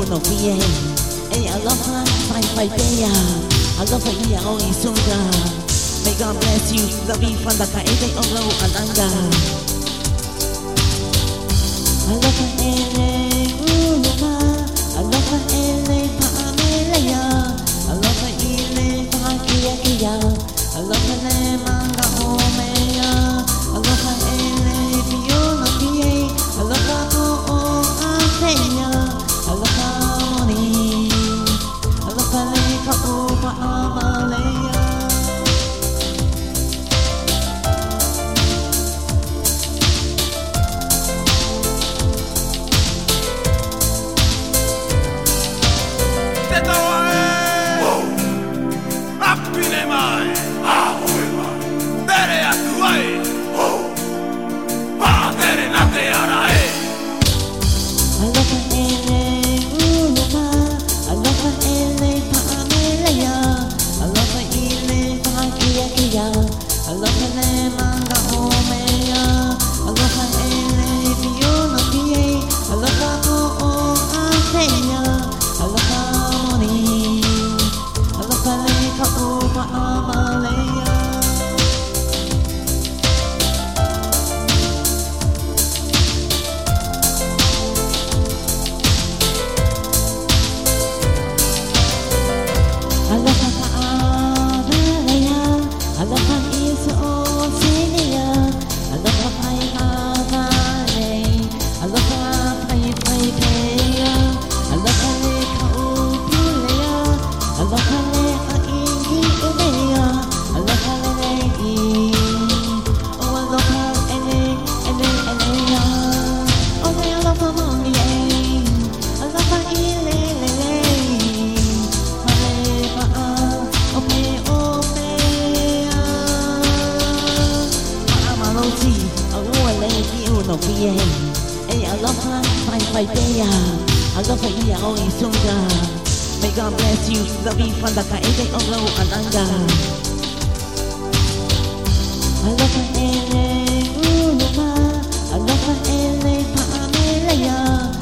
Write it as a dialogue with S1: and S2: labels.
S1: no vie. Hey, I love her, fine, day. I love her, yeah, only sooner. May God bless you, love you from the Kaede Olo Alanga. I love her, Ele, I love her, Ele, Paamelea. I love her, Ele, Paakia. I love her, Le, Manga, Homea. I love her, Ele, Fiona, Pie. I love her, O, Athea. I love her, Moni. I love her, Le, Kaupa, Amalea. I love her, Le, Manga, Homea. I love her, Ele, Fiona, Pie. I love her, O, Athea. I love her, Moni. I love her, Le, Kaupa, Amalea. I love her, Amalea. I love her, Oceania. I love her, Valley. I love her, Paya. I love her, Le, Kaupulea. I love her, Le, India. I love her, Le, oh, I love her, Elea. Oh, I love her, Moni. I love her, Ele. No vie. Hey, I love her, fine, day. I love her, yeah, only sooner. May God bless you, love you from the Kaede Olo Alanga. I love her, Ele, I love her, Ele, Paamelea.